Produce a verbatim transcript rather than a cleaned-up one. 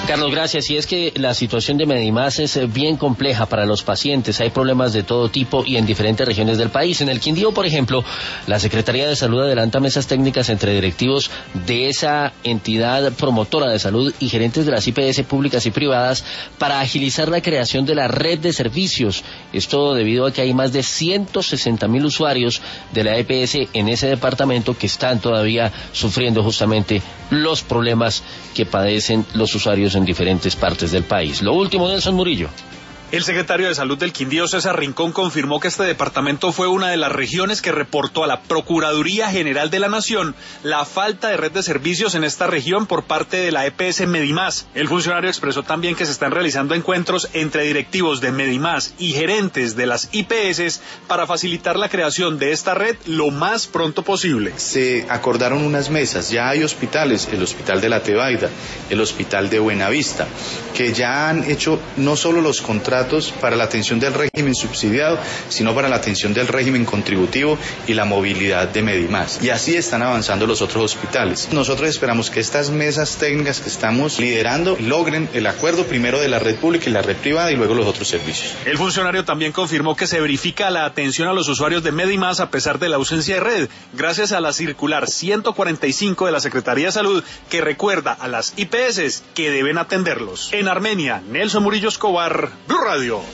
Carlos, gracias. Y es que la situación de Medimás es bien compleja para los pacientes. Hay problemas de todo tipo y en diferentes regiones del país. En el Quindío, por ejemplo, la Secretaría de Salud adelanta mesas técnicas entre directivos de esa entidad promotora de salud y gerentes de las I P S públicas y privadas para agilizar la creación de la red de servicios. Esto debido a que hay más de ciento sesenta mil usuarios de la E P S en ese departamento que están todavía sufriendo justamente los problemas que padecen los usuarios en diferentes partes del país. Lo último, Nelson Murillo. El secretario de Salud del Quindío, César Rincón, confirmó que este departamento fue una de las regiones que reportó a la Procuraduría General de la Nación la falta de red de servicios en esta región por parte de la E P S Medimás. El funcionario expresó también que se están realizando encuentros entre directivos de Medimás y gerentes de las I P S para facilitar la creación de esta red lo más pronto posible. Se acordaron unas mesas, ya hay hospitales, el Hospital de la Tebaida, el Hospital de Buenavista, que ya han hecho no solo los contratos para la atención del régimen subsidiado, sino para la atención del régimen contributivo y la movilidad de Medimás. Y así están avanzando los otros hospitales. Nosotros esperamos que estas mesas técnicas que estamos liderando logren el acuerdo primero de la red pública y la red privada y luego los otros servicios. El funcionario también confirmó que se verifica la atención a los usuarios de Medimás a pesar de la ausencia de red, gracias a la circular ciento cuarenta y cinco de la Secretaría de Salud que recuerda a las I P S que deben atenderlos. En Armenia, Nelson Murillo Escobar, Blue Radio.